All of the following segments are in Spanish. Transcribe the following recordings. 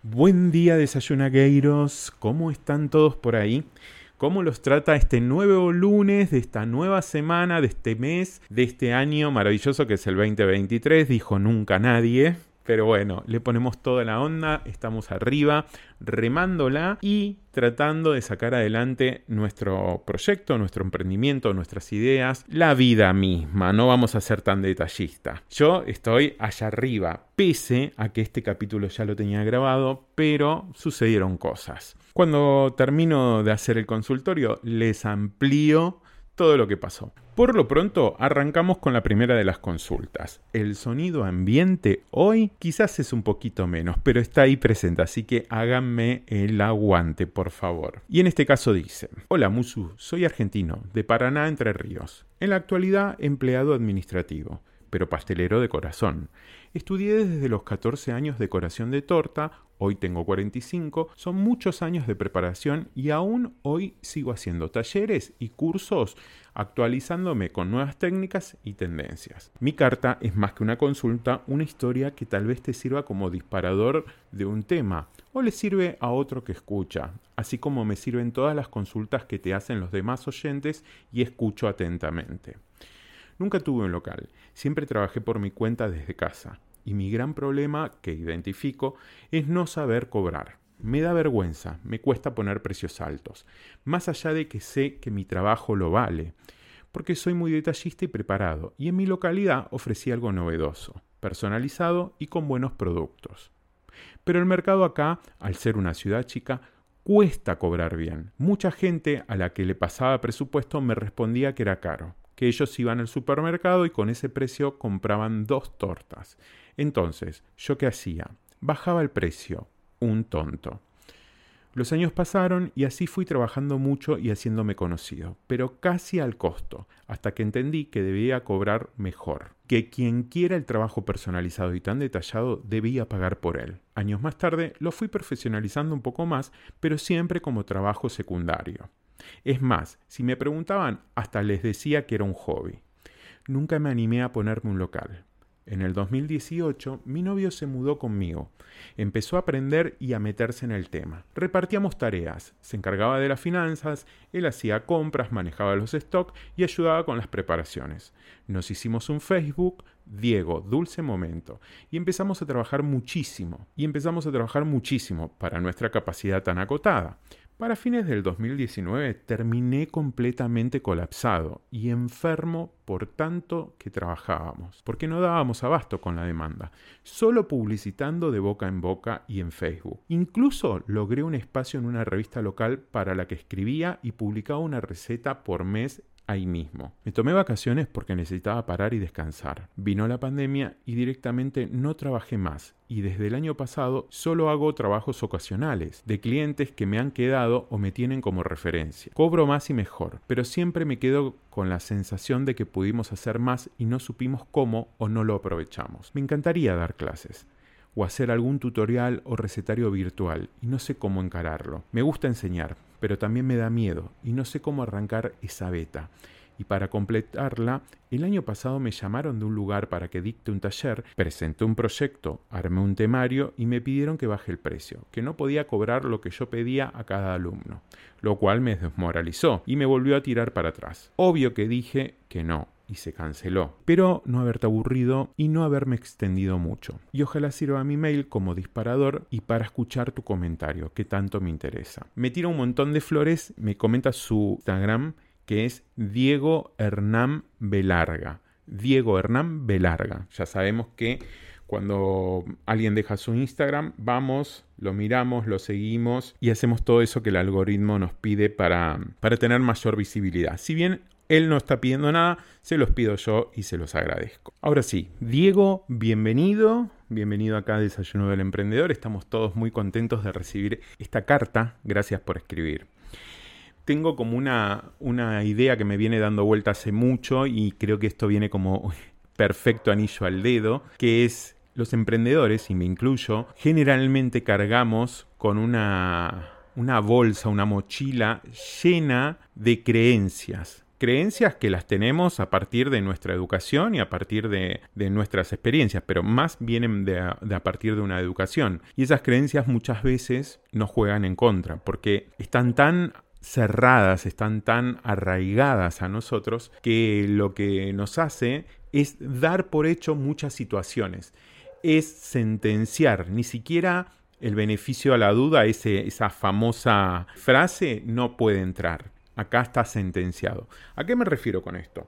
Buen día, desayunagueiros. ¿Cómo están todos por ahí? ¿Cómo los trata este nuevo lunes de esta nueva semana, de este mes, de este año maravilloso que es el 2023? Dijo nunca nadie. Pero bueno, le ponemos toda la onda, estamos arriba, remándola y tratando de sacar adelante nuestro proyecto, nuestro emprendimiento, nuestras ideas, la vida misma. No vamos a ser tan detallistas. Yo estoy allá arriba, pese a que este capítulo ya lo tenía grabado, pero sucedieron cosas. Cuando termino de hacer el consultorio, les amplío todo lo que pasó. Por lo pronto, arrancamos con la primera de las consultas. El sonido ambiente hoy quizás es un poquito menos, pero está ahí presente, así que háganme el aguante, por favor. Y en este caso dice: Hola Musu, soy argentino, de Paraná, Entre Ríos. En la actualidad empleado administrativo, pero pastelero de corazón. Estudié desde los 14 años decoración de torta, hoy tengo 45, son muchos años de preparación y aún hoy sigo haciendo talleres y cursos, actualizándome con nuevas técnicas y tendencias. Mi carta es más que una consulta, una historia que tal vez te sirva como disparador de un tema o le sirve a otro que escucha, así como me sirven todas las consultas que te hacen los demás oyentes y escucho atentamente. Nunca tuve un local, siempre trabajé por mi cuenta desde casa, y mi gran problema, que identifico, es no saber cobrar. Me da vergüenza, me cuesta poner precios altos, más allá de que sé que mi trabajo lo vale, porque soy muy detallista y preparado, y en mi localidad ofrecí algo novedoso, personalizado y con buenos productos. Pero el mercado acá, al ser una ciudad chica, cuesta cobrar bien. Mucha gente a la que le pasaba presupuesto me respondía que era caro, que ellos iban al supermercado y con ese precio compraban 2 tortas. Entonces, ¿yo qué hacía? Bajaba el precio, un tonto. Los años pasaron y así fui trabajando mucho y haciéndome conocido, pero casi al costo, hasta que entendí que debía cobrar mejor, que quien quiera el trabajo personalizado y tan detallado debía pagar por él. Años más tarde lo fui profesionalizando un poco más, pero siempre como trabajo secundario. Es más, si me preguntaban, hasta les decía que era un hobby. Nunca me animé a ponerme un local. En el 2018, mi novio se mudó conmigo. Empezó a aprender y a meterse en el tema. Repartíamos tareas. Se encargaba de las finanzas, él hacía compras, manejaba los stocks y ayudaba con las preparaciones. Nos hicimos un Facebook, Diego, Dulce Momento, y empezamos a trabajar muchísimo. Para nuestra capacidad tan acotada. Para fines del 2019 terminé completamente colapsado y enfermo por tanto que trabajábamos, porque no dábamos abasto con la demanda, solo publicitando de boca en boca y en Facebook. Incluso logré un espacio en una revista local para la que escribía y publicaba una receta por mes ahí mismo. Me tomé vacaciones porque necesitaba parar y descansar. Vino la pandemia y directamente no trabajé más. Y desde el año pasado solo hago trabajos ocasionales, de clientes que me han quedado o me tienen como referencia. Cobro más y mejor, pero siempre me quedo con la sensación de que pudimos hacer más y no supimos cómo o no lo aprovechamos. Me encantaría dar clases o hacer algún tutorial o recetario virtual y no sé cómo encararlo. Me gusta enseñar, pero también me da miedo y no sé cómo arrancar esa beta. Y para completarla, el año pasado me llamaron de un lugar para que dicte un taller, presenté un proyecto, armé un temario y me pidieron que baje el precio, que no podía cobrar lo que yo pedía a cada alumno, lo cual me desmoralizó y me volvió a tirar para atrás. Obvio que dije que no, y se canceló. Pero no haberte aburrido y no haberme extendido mucho. Y ojalá sirva mi mail como disparador y para escuchar tu comentario, que tanto me interesa. Me tira un montón de flores, me comenta su Instagram, que es Diego Hernán Belarga. Diego Hernán Belarga. Ya sabemos que cuando alguien deja su Instagram, vamos, lo miramos, lo seguimos y hacemos todo eso que el algoritmo nos pide para tener mayor visibilidad. Si bien él no está pidiendo nada, se los pido yo y se los agradezco. Ahora sí, Diego, bienvenido. Bienvenido acá a Desayuno del Emprendedor. Estamos todos muy contentos de recibir esta carta. Gracias por escribir. Tengo como una idea que me viene dando vuelta hace mucho y creo que esto viene como perfecto anillo al dedo, que es los emprendedores, y me incluyo, generalmente cargamos con una bolsa, una mochila llena de creencias creencias que las tenemos a partir de nuestra educación y a partir de nuestras experiencias, pero más vienen de a partir de una educación. Y esas creencias muchas veces nos juegan en contra, porque están tan cerradas, están tan arraigadas a nosotros, que lo que nos hace es dar por hecho muchas situaciones, es sentenciar, ni siquiera el beneficio a la duda, esa famosa frase, no puede entrar. Acá está sentenciado. ¿A qué me refiero con esto?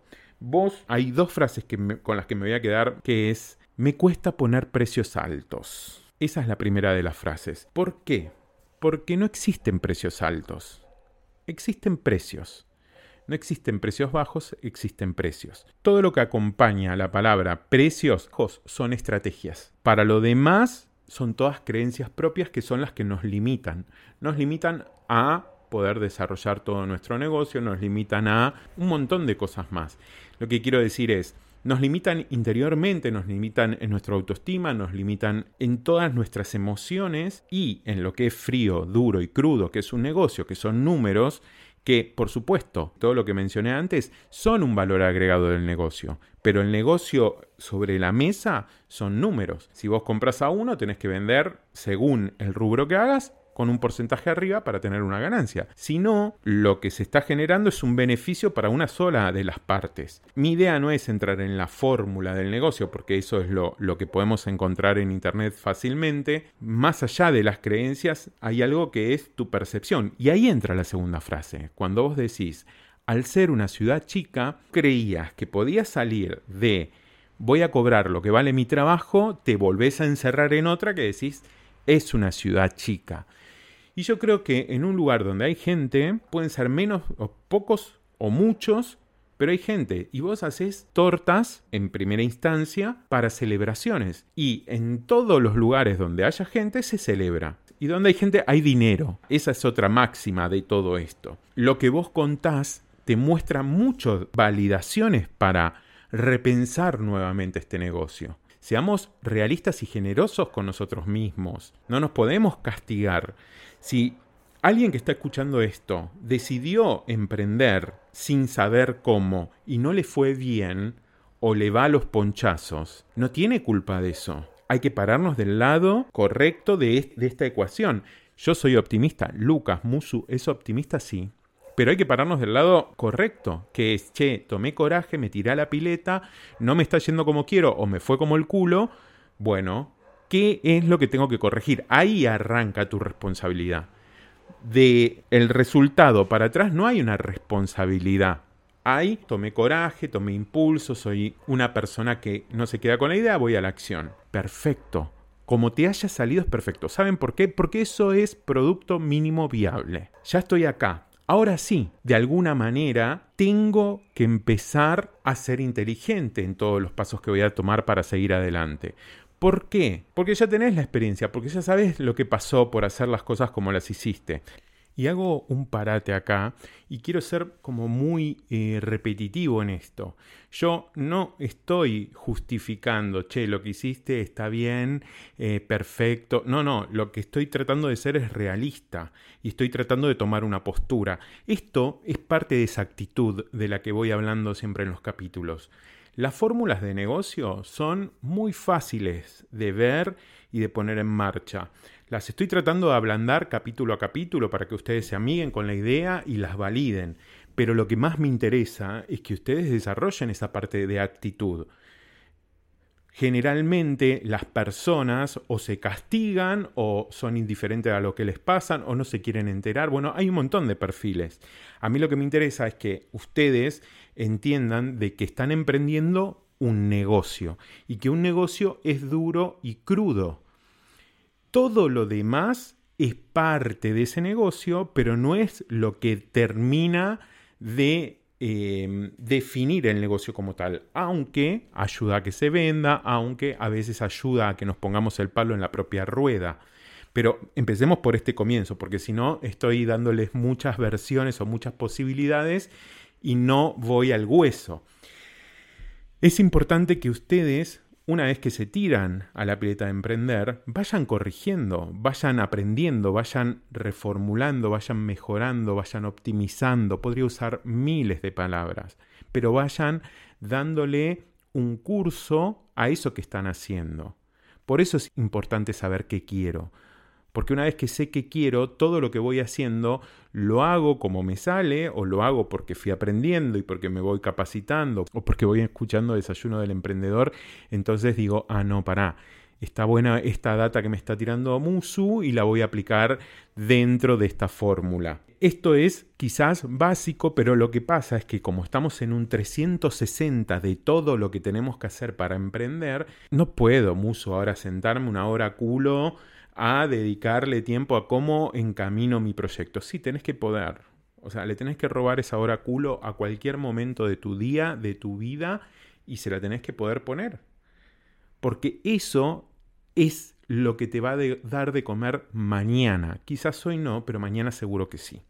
Hay dos frases con las que me voy a quedar, que es: me cuesta poner precios altos. Esa es la primera de las frases. ¿Por qué? Porque no existen precios altos. Existen precios. No existen precios bajos, existen precios. Todo lo que acompaña a la palabra precios son estrategias. Para lo demás, son todas creencias propias que son las que nos limitan. Nos limitan a poder desarrollar todo nuestro negocio, nos limitan a un montón de cosas más. Lo que quiero decir es, nos limitan interiormente, nos limitan en nuestra autoestima, nos limitan en todas nuestras emociones y en lo que es frío, duro y crudo, que es un negocio, que son números, que, por supuesto, todo lo que mencioné antes son un valor agregado del negocio, pero el negocio sobre la mesa son números. Si vos compras a uno, tenés que vender, según el rubro que hagas, con un porcentaje arriba para tener una ganancia. Si no, lo que se está generando es un beneficio para una sola de las partes. Mi idea no es entrar en la fórmula del negocio, porque eso es lo que podemos encontrar en internet fácilmente. Más allá de las creencias, hay algo que es tu percepción. Y ahí entra la segunda frase. Cuando vos decís, al ser una ciudad chica, creías que podías salir de voy a cobrar lo que vale mi trabajo, te volvés a encerrar en otra que decís, es una ciudad chica. Y yo creo que en un lugar donde hay gente, pueden ser menos o pocos o muchos, pero hay gente. Y vos haces tortas en primera instancia para celebraciones. Y en todos los lugares donde haya gente se celebra. Y donde hay gente hay dinero. Esa es otra máxima de todo esto. Lo que vos contás te muestra muchas validaciones para repensar nuevamente este negocio. Seamos realistas y generosos con nosotros mismos. No nos podemos castigar. Si alguien que está escuchando esto decidió emprender sin saber cómo y no le fue bien o le va a los ponchazos, no tiene culpa de eso. Hay que pararnos del lado correcto de esta ecuación. Yo soy optimista. Lucas Musu es optimista, sí. Pero hay que pararnos del lado correcto, que es, tomé coraje, me tiré a la pileta, no me está yendo como quiero o me fue como el culo. Bueno, ¿qué es lo que tengo que corregir? Ahí arranca tu responsabilidad. De el resultado para atrás no hay una responsabilidad. Tomé coraje, tomé impulso, soy una persona que no se queda con la idea, voy a la acción. Perfecto. Como te haya salido es perfecto. ¿Saben por qué? Porque eso es producto mínimo viable. Ya estoy acá. Ahora sí, de alguna manera, tengo que empezar a ser inteligente en todos los pasos que voy a tomar para seguir adelante. ¿Por qué? Porque ya tenés la experiencia, porque ya sabes lo que pasó por hacer las cosas como las hiciste. Y hago un parate acá y quiero ser como muy repetitivo en esto. Yo no estoy justificando, lo que hiciste está bien, perfecto. No, lo que estoy tratando de ser es realista y estoy tratando de tomar una postura. Esto es parte de esa actitud de la que voy hablando siempre en los capítulos. Las fórmulas de negocio son muy fáciles de ver y de poner en marcha. Las estoy tratando de ablandar capítulo a capítulo para que ustedes se amiguen con la idea y las validen. Pero lo que más me interesa es que ustedes desarrollen esa parte de actitud. Generalmente las personas o se castigan o son indiferentes a lo que les pasan o no se quieren enterar. Bueno, hay un montón de perfiles. A mí lo que me interesa es que ustedes entiendan de que están emprendiendo un negocio y que un negocio es duro y crudo. Todo lo demás es parte de ese negocio, pero no es lo que termina de definir el negocio como tal, aunque ayuda a que se venda, aunque a veces ayuda a que nos pongamos el palo en la propia rueda. Pero empecemos por este comienzo, porque si no estoy dándoles muchas versiones o muchas posibilidades y no voy al hueso. Es importante que ustedes una vez que se tiran a la pileta de emprender, vayan corrigiendo, vayan aprendiendo, vayan reformulando, vayan mejorando, vayan optimizando. Podría usar miles de palabras, pero vayan dándole un curso a eso que están haciendo. Por eso es importante saber qué quiero. Porque una vez que sé qué quiero, todo lo que voy haciendo lo hago como me sale, o lo hago porque fui aprendiendo y porque me voy capacitando, o porque voy escuchando Desayuno del Emprendedor. Entonces digo, no, pará, está buena esta data que me está tirando Musu y la voy a aplicar dentro de esta fórmula. Esto es quizás básico, pero lo que pasa es que como estamos en un 360 de todo lo que tenemos que hacer para emprender, no puedo, Musu, ahora sentarme una hora culo a dedicarle tiempo a cómo encamino mi proyecto. Sí, tenés que poder. O sea, le tenés que robar esa hora culo a cualquier momento de tu día, de tu vida, y se la tenés que poder poner. Porque eso es lo que te va a dar de comer mañana. Quizás hoy no, pero mañana seguro que sí.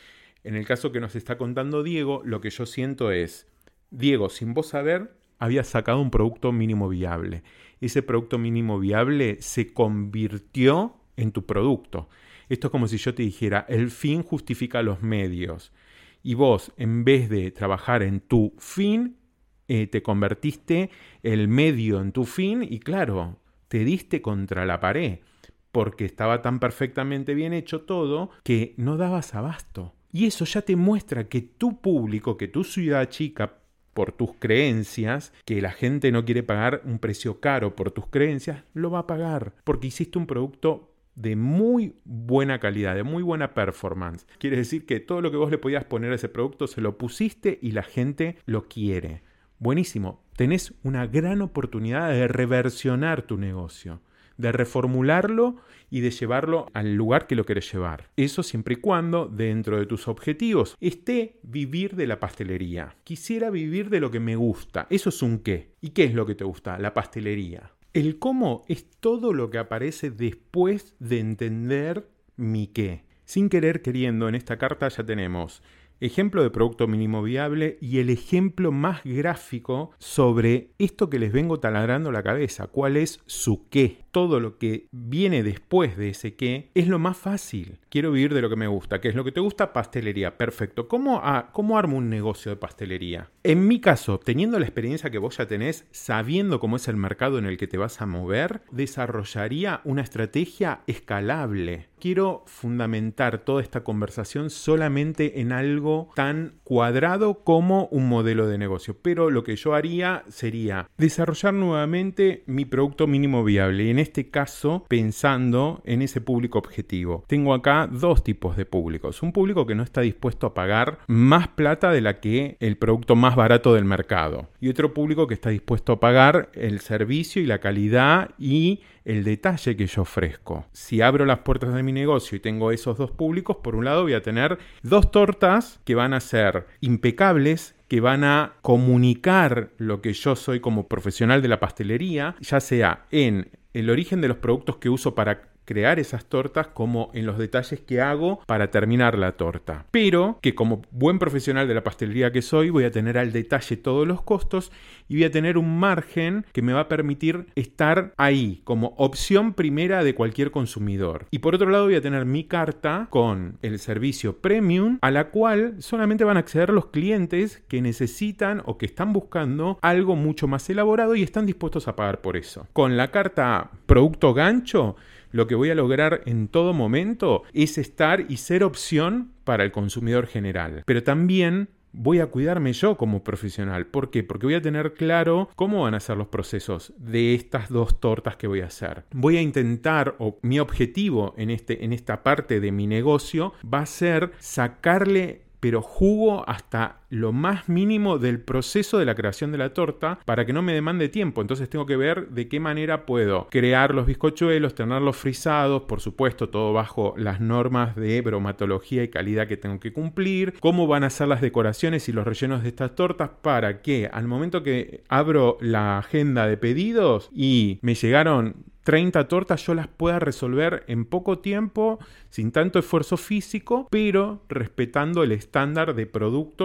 En el caso que nos está contando Diego, lo que yo siento es, Diego, sin vos saber, había sacado un producto mínimo viable. Ese producto mínimo viable se convirtió en tu producto. Esto es como si yo te dijera, el fin justifica los medios. Y vos, en vez de trabajar en tu fin, te convertiste el medio en tu fin y claro, te diste contra la pared. Porque estaba tan perfectamente bien hecho todo que no dabas abasto. Y eso ya te muestra que tu público, que tu ciudad chica, por tus creencias, que la gente no quiere pagar un precio caro por tus creencias, lo va a pagar, porque hiciste un producto de muy buena calidad, de muy buena performance. Quiere decir que todo lo que vos le podías poner a ese producto se lo pusiste y la gente lo quiere. Buenísimo, tenés una gran oportunidad de reversionar tu negocio, de reformularlo y de llevarlo al lugar que lo querés llevar. Eso siempre y cuando, dentro de tus objetivos, esté vivir de la pastelería. Quisiera vivir de lo que me gusta. Eso es un qué. ¿Y qué es lo que te gusta? La pastelería. El cómo es todo lo que aparece después de entender mi qué. Sin querer queriendo, en esta carta ya tenemos ejemplo de producto mínimo viable y el ejemplo más gráfico sobre esto que les vengo taladrando la cabeza. ¿Cuál es su qué? Todo lo que viene después de ese qué es lo más fácil. Quiero vivir de lo que me gusta. ¿Qué es lo que te gusta? Pastelería. Perfecto. ¿Cómo armo un negocio de pastelería? En mi caso, teniendo la experiencia que vos ya tenés, sabiendo cómo es el mercado en el que te vas a mover, desarrollaría una estrategia escalable. Quiero fundamentar toda esta conversación solamente en algo tan cuadrado como un modelo de negocio. Pero lo que yo haría sería desarrollar nuevamente mi producto mínimo viable. Y en este caso, pensando en ese público objetivo. Tengo acá dos tipos de públicos. Un público que no está dispuesto a pagar más plata de la que el producto más barato del mercado. Y otro público que está dispuesto a pagar el servicio y la calidad y el detalle que yo ofrezco. Si abro las puertas de mi negocio y tengo esos dos públicos, por un lado voy a tener dos tortas que van a ser impecables, que van a comunicar lo que yo soy como profesional de la pastelería, ya sea en el origen de los productos que uso para crear esas tortas como en los detalles que hago para terminar la torta. Pero que como buen profesional de la pastelería que soy, voy a tener al detalle todos los costos y voy a tener un margen que me va a permitir estar ahí como opción primera de cualquier consumidor. Y por otro lado voy a tener mi carta con el servicio premium a la cual solamente van a acceder los clientes que necesitan o que están buscando algo mucho más elaborado y están dispuestos a pagar por eso. Con la carta producto gancho, lo que voy a lograr en todo momento es estar y ser opción para el consumidor general. Pero también voy a cuidarme yo como profesional. ¿Por qué? Porque voy a tener claro cómo van a ser los procesos de estas dos tortas que voy a hacer. Voy a intentar, o mi objetivo en esta parte de mi negocio va a ser sacarle jugo hasta lo más mínimo del proceso de la creación de la torta para que no me demande tiempo. Entonces tengo que ver de qué manera puedo crear los bizcochuelos, tenerlos frisados, por supuesto todo bajo las normas de bromatología y calidad que tengo que cumplir, cómo van a ser las decoraciones y los rellenos de estas tortas para que al momento que abro la agenda de pedidos y me llegaron 30 tortas, yo las pueda resolver en poco tiempo, sin tanto esfuerzo físico, pero respetando el estándar de producto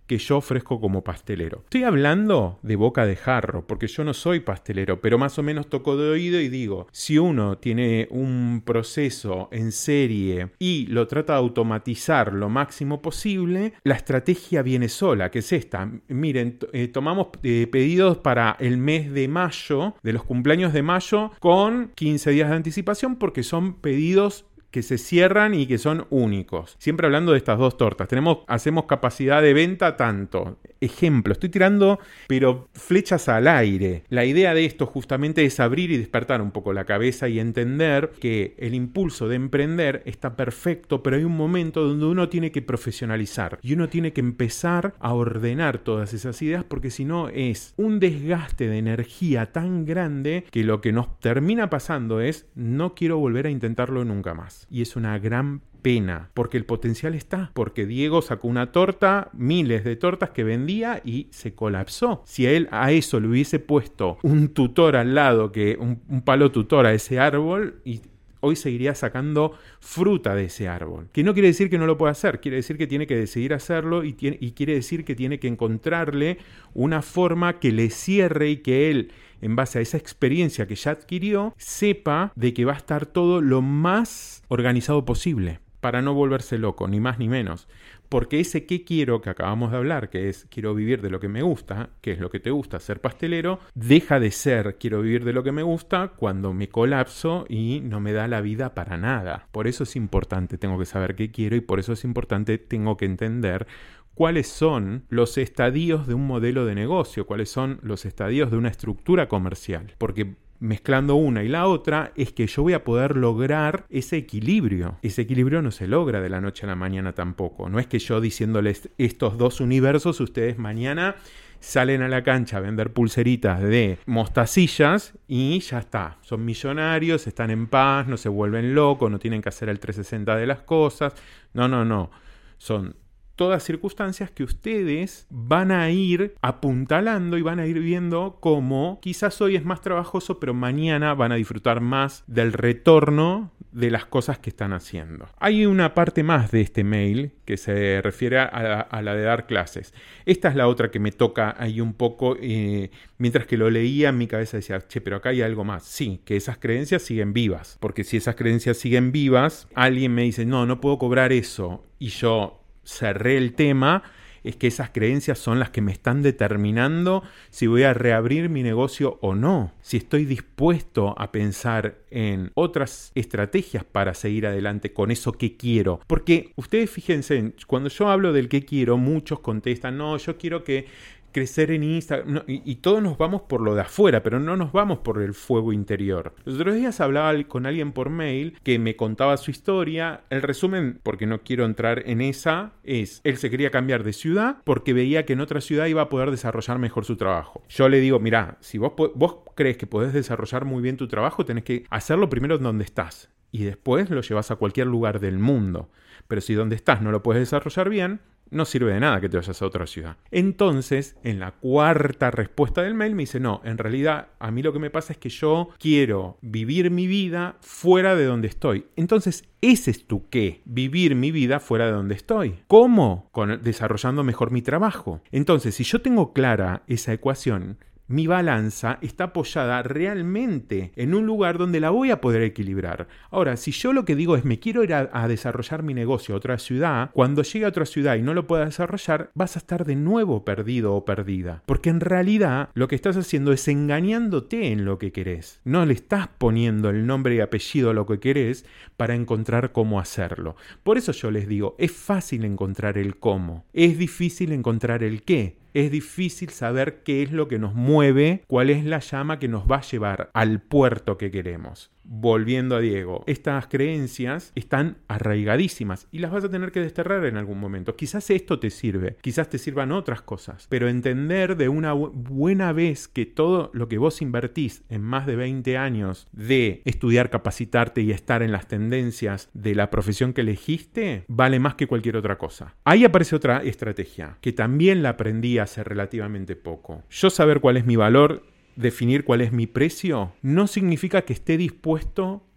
que yo ofrezco como pastelero. Estoy hablando de boca de jarro, porque yo no soy pastelero, pero más o menos toco de oído y digo, si uno tiene un proceso en serie y lo trata de automatizar lo máximo posible, la estrategia viene sola, que es esta. Miren, tomamos pedidos para el mes de mayo, de los cumpleaños de mayo, con 15 días de anticipación, porque son pedidos que se cierran y que son únicos. Siempre hablando de estas 2 tortas. Hacemos capacidad de venta tanto. Ejemplo, estoy tirando, pero flechas al aire. La idea de esto justamente es abrir y despertar un poco la cabeza y entender que el impulso de emprender está perfecto, pero hay un momento donde uno tiene que profesionalizar y uno tiene que empezar a ordenar todas esas ideas, porque si no es un desgaste de energía tan grande que lo que nos termina pasando es no quiero volver a intentarlo nunca más. Y es una gran pena, porque el potencial está, porque Diego sacó una torta, miles de tortas que vendía y se colapsó. Si él a eso le hubiese puesto un tutor al lado, que un palo tutor a ese árbol, y hoy seguiría sacando fruta de ese árbol. Que no quiere decir que no lo pueda hacer, quiere decir que tiene que decidir hacerlo y quiere decir que tiene que encontrarle una forma que le cierre y que él, en base a esa experiencia que ya adquirió, sepa de que va a estar todo lo más organizado posible para no volverse loco, ni más ni menos. Porque ese qué quiero que acabamos de hablar, que es quiero vivir de lo que me gusta, que es lo que te gusta, ser pastelero, deja de ser quiero vivir de lo que me gusta cuando me colapso y no me da la vida para nada. Por eso es importante, tengo que saber qué quiero, y por eso es importante, tengo que entender cuáles son los estadios de un modelo de negocio, cuáles son los estadios de una estructura comercial. Porque mezclando una y la otra es que yo voy a poder lograr ese equilibrio. Ese equilibrio no se logra de la noche a la mañana tampoco. No es que yo diciéndoles estos 2 universos, ustedes mañana salen a la cancha a vender pulseritas de mostacillas y ya está. Son millonarios, están en paz, no se vuelven locos, no tienen que hacer el 360 de las cosas. No. Son todas circunstancias que ustedes van a ir apuntalando y van a ir viendo cómo quizás hoy es más trabajoso, pero mañana van a disfrutar más del retorno de las cosas que están haciendo. Hay una parte más de este mail que se refiere a la de dar clases. Esta es la otra que me toca ahí un poco, mientras que lo leía en mi cabeza decía, che, pero acá hay algo más. Sí, que esas creencias siguen vivas, porque si esas creencias siguen vivas, alguien me dice, no puedo cobrar eso, y yo cerré el tema, es que esas creencias son las que me están determinando si voy a reabrir mi negocio o no, si estoy dispuesto a pensar en otras estrategias para seguir adelante con eso que quiero. Porque ustedes fíjense, cuando yo hablo del que quiero, muchos contestan, no, yo quiero crecer en Instagram, no, y todos nos vamos por lo de afuera, pero no nos vamos por el fuego interior. Los otros días hablaba con alguien por mail que me contaba su historia. El resumen, porque no quiero entrar en esa, es, él se quería cambiar de ciudad porque veía que en otra ciudad iba a poder desarrollar mejor su trabajo. Yo le digo, mirá, si vos crees que podés desarrollar muy bien tu trabajo, tenés que hacerlo primero en donde estás y después lo llevas a cualquier lugar del mundo. Pero si donde estás no lo puedes desarrollar bien, no sirve de nada que te vayas a otra ciudad. Entonces, en la 4ª respuesta del mail me dice, no, en realidad a mí lo que me pasa es que yo quiero vivir mi vida fuera de donde estoy. Entonces, ese es tu qué, vivir mi vida fuera de donde estoy. ¿Cómo? Desarrollando mejor mi trabajo. Entonces, si yo tengo clara esa ecuación, mi balanza está apoyada realmente en un lugar donde la voy a poder equilibrar. Ahora, si yo lo que digo es me quiero ir a desarrollar mi negocio a otra ciudad, cuando llegue a otra ciudad y no lo pueda desarrollar, vas a estar de nuevo perdido o perdida. Porque en realidad lo que estás haciendo es engañándote en lo que querés. No le estás poniendo el nombre y apellido a lo que querés para encontrar cómo hacerlo. Por eso yo les digo, es fácil encontrar el cómo, es difícil encontrar el qué. Es difícil saber qué es lo que nos mueve, cuál es la llama que nos va a llevar al puerto que queremos. Volviendo a Diego, estas creencias están arraigadísimas y las vas a tener que desterrar en algún momento. Quizás esto te sirve, quizás te sirvan otras cosas, pero entender de una buena vez que todo lo que vos invertís en más de 20 años de estudiar, capacitarte y estar en las tendencias de la profesión que elegiste, vale más que cualquier otra cosa. Ahí aparece otra estrategia, que también la aprendí hace relativamente poco. Yo saber cuál es mi valor, definir cuál es mi precio, no significa que esté dispuesto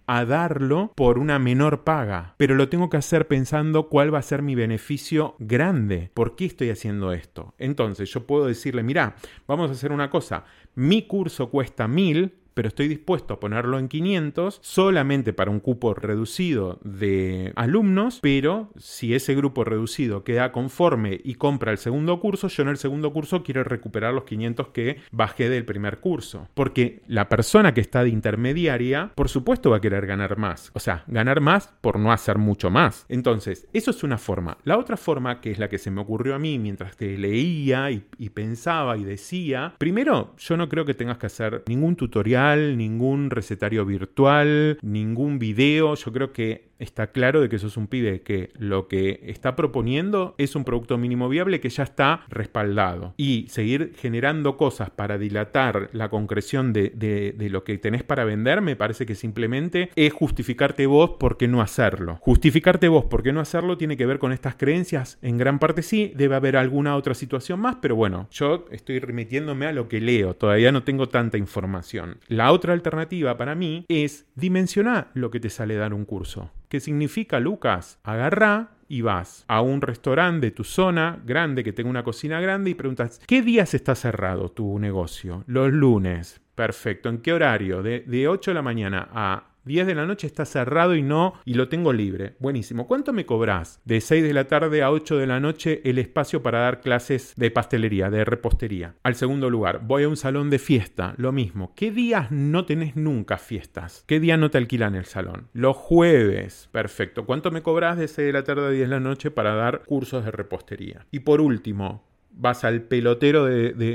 a darlo por una menor paga, pero lo tengo que hacer pensando cuál va a ser mi beneficio grande. ¿Por qué estoy haciendo esto? Entonces yo puedo decirle, mirá, vamos a hacer una cosa, mi curso cuesta 1.000, pero estoy dispuesto a ponerlo en 500 solamente para un cupo reducido de alumnos, pero si ese grupo reducido queda conforme y compra el segundo curso, yo en el segundo curso quiero recuperar los 500 que bajé del primer curso. Porque la persona que está de intermediaria, por supuesto va a querer ganar más. O sea, ganar más por no hacer mucho más. Entonces, eso es una forma. La otra forma, que es la que se me ocurrió a mí mientras te leía y pensaba y decía, primero, yo no creo que tengas que hacer ningún tutorial, ningún recetario virtual, ningún video. Yo creo que está claro de que sos un pibe que lo que está proponiendo es un producto mínimo viable que ya está respaldado. Y seguir generando cosas para dilatar la concreción de lo que tenés para vender, me parece que simplemente es justificarte vos por qué no hacerlo. Justificarte vos por qué no hacerlo tiene que ver con estas creencias. En gran parte sí, debe haber alguna otra situación más, pero bueno, yo estoy remitiéndome a lo que leo. Todavía no tengo tanta información. La otra alternativa para mí es dimensionar lo que te sale dar un curso. ¿Qué significa, Lucas? Agarrá y vas a un restaurante de tu zona grande que tenga una cocina grande y preguntas, ¿qué días está cerrado tu negocio? Los lunes. Perfecto. ¿En qué horario? De 8 de la mañana a 10 de la noche está cerrado y lo tengo libre. Buenísimo. ¿Cuánto me cobrás? De 6 de la tarde a 8 de la noche el espacio para dar clases de pastelería, de repostería. Al segundo lugar, voy a un salón de fiesta. Lo mismo. ¿Qué días no tenés nunca fiestas? ¿Qué día no te alquilan el salón? Los jueves. Perfecto. ¿Cuánto me cobrás de 6 de la tarde a 10 de la noche para dar cursos de repostería? Y por último, vas al pelotero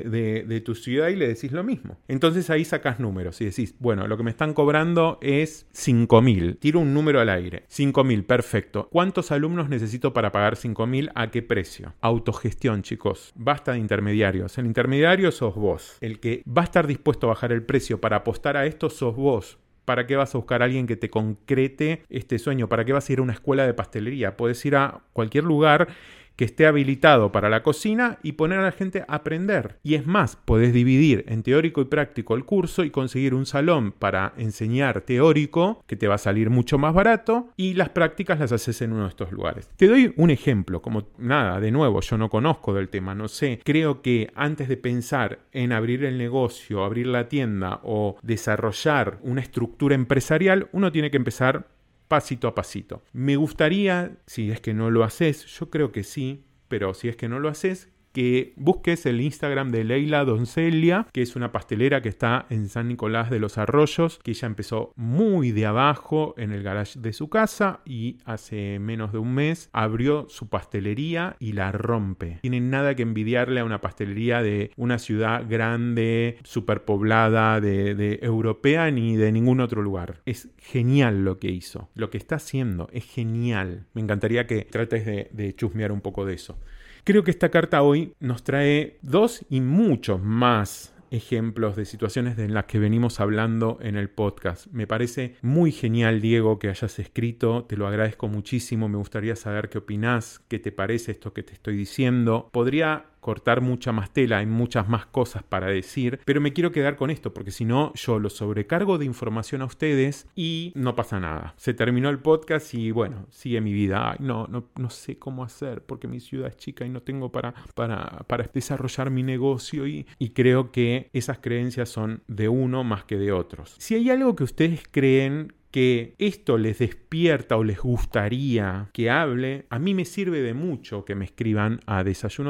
de tu ciudad y le decís lo mismo. Entonces ahí sacás números y decís, bueno, lo que me están cobrando es 5.000. Tiro un número al aire. 5.000, perfecto. ¿Cuántos alumnos necesito para pagar 5.000? ¿A qué precio? Autogestión, chicos. Basta de intermediarios. El intermediario sos vos. El que va a estar dispuesto a bajar el precio para apostar a esto sos vos. ¿Para qué vas a buscar a alguien que te concrete este sueño? ¿Para qué vas a ir a una escuela de pastelería? Puedes ir a cualquier lugar que esté habilitado para la cocina y poner a la gente a aprender. Y es más, podés dividir en teórico y práctico el curso y conseguir un salón para enseñar teórico que te va a salir mucho más barato y las prácticas las haces en uno de estos lugares. Te doy un ejemplo, como nada, de nuevo, yo no conozco del tema, no sé. Creo que antes de pensar en abrir el negocio, abrir la tienda o desarrollar una estructura empresarial, uno tiene que empezar pasito a pasito. Me gustaría, si es que no lo haces, yo creo que sí, pero si es que no lo haces, que busques el Instagram de Leila Doncelia, que es una pastelera que está en San Nicolás de los Arroyos, que ella empezó muy de abajo en el garage de su casa y hace menos de un mes abrió su pastelería y la rompe. Tiene nada que envidiarle a una pastelería de una ciudad grande, superpoblada, de europea, ni de ningún otro lugar. Es genial lo que hizo. Lo que está haciendo es genial. Me encantaría que trates de chusmear un poco de eso. Creo que esta carta hoy nos trae 2 y muchos más ejemplos de situaciones en las que venimos hablando en el podcast. Me parece muy genial, Diego, que hayas escrito. Te lo agradezco muchísimo. Me gustaría saber qué opinás, qué te parece esto que te estoy diciendo. Podría cortar mucha más tela, hay muchas más cosas para decir, pero me quiero quedar con esto porque si no yo lo sobrecargo de información a ustedes y no pasa nada. Se terminó el podcast y bueno, sigue mi vida. Ay, no sé cómo hacer porque mi ciudad es chica y no tengo para desarrollar mi negocio y creo que esas creencias son de uno más que de otros. Si hay algo que ustedes creen que esto les despierta o les gustaría que hable, a mí me sirve de mucho que me escriban a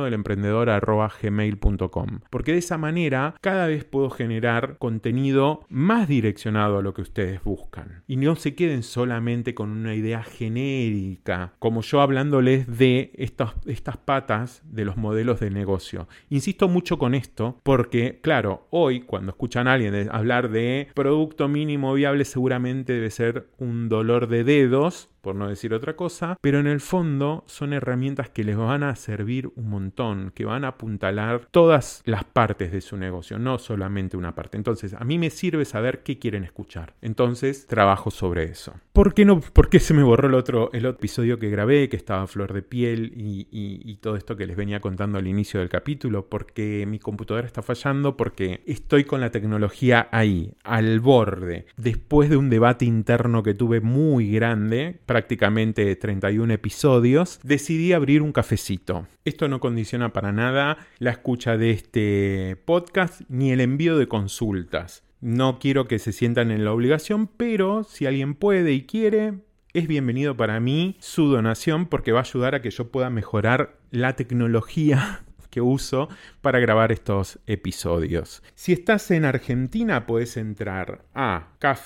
desayunodelemprendedor@gmail.com, porque de esa manera cada vez puedo generar contenido más direccionado a lo que ustedes buscan y no se queden solamente con una idea genérica como yo hablándoles de estas patas de los modelos de negocio. Insisto mucho con esto porque claro, hoy cuando escuchan a alguien hablar de producto mínimo viable seguramente debe ser un dolor de dedos por no decir otra cosa, pero en el fondo son herramientas que les van a servir un montón, que van a apuntalar todas las partes de su negocio, no solamente una parte. Entonces, a mí me sirve saber qué quieren escuchar. Entonces, trabajo sobre eso. ¿Por qué se me borró el otro episodio que grabé, que estaba a flor de piel y todo esto que les venía contando al inicio del capítulo? Porque mi computadora está fallando, porque estoy con la tecnología ahí, al borde. Después de un debate interno que tuve muy grande, prácticamente 31 episodios, decidí abrir un cafecito. Esto no condiciona para nada la escucha de este podcast ni el envío de consultas. No quiero que se sientan en la obligación, pero si alguien puede y quiere, es bienvenido para mí su donación, porque va a ayudar a que yo pueda mejorar la tecnología que uso para grabar estos episodios. Si estás en Argentina, puedes entrar a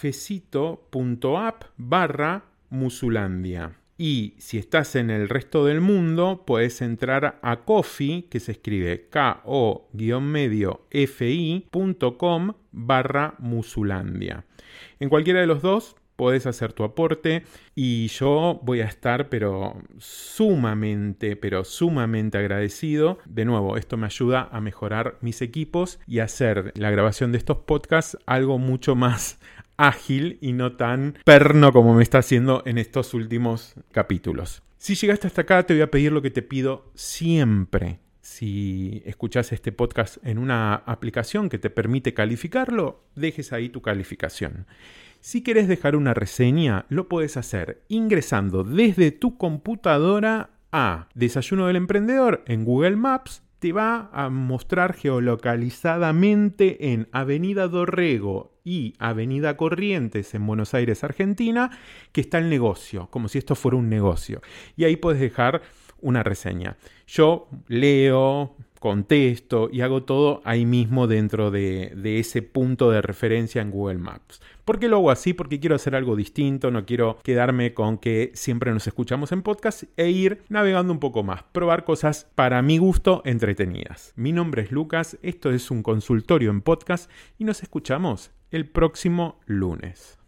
cafecito.app/Musulandia. Y si estás en el resto del mundo, puedes entrar a Ko-fi, que se escribe ko-fi.com/Musulandia. En cualquiera de los dos podés hacer tu aporte y yo voy a estar pero sumamente agradecido. De nuevo, esto me ayuda a mejorar mis equipos y a hacer la grabación de estos podcasts algo mucho más ágil y no tan perno como me está haciendo en estos últimos capítulos. Si llegaste hasta acá, te voy a pedir lo que te pido siempre. Si escuchas este podcast en una aplicación que te permite calificarlo, dejes ahí tu calificación. Si querés dejar una reseña, lo puedes hacer ingresando desde tu computadora a Desayuno del Emprendedor en Google Maps. Te va a mostrar geolocalizadamente en Avenida Dorrego y Avenida Corrientes en Buenos Aires, Argentina, que está el negocio, como si esto fuera un negocio. Y ahí puedes dejar una reseña. Yo leo, contesto y hago todo ahí mismo dentro de ese punto de referencia en Google Maps. ¿Por qué lo hago así? Porque quiero hacer algo distinto, no quiero quedarme con que siempre nos escuchamos en podcast e ir navegando un poco más, probar cosas para mi gusto entretenidas. Mi nombre es Lucas, esto es un consultorio en podcast y nos escuchamos el próximo lunes.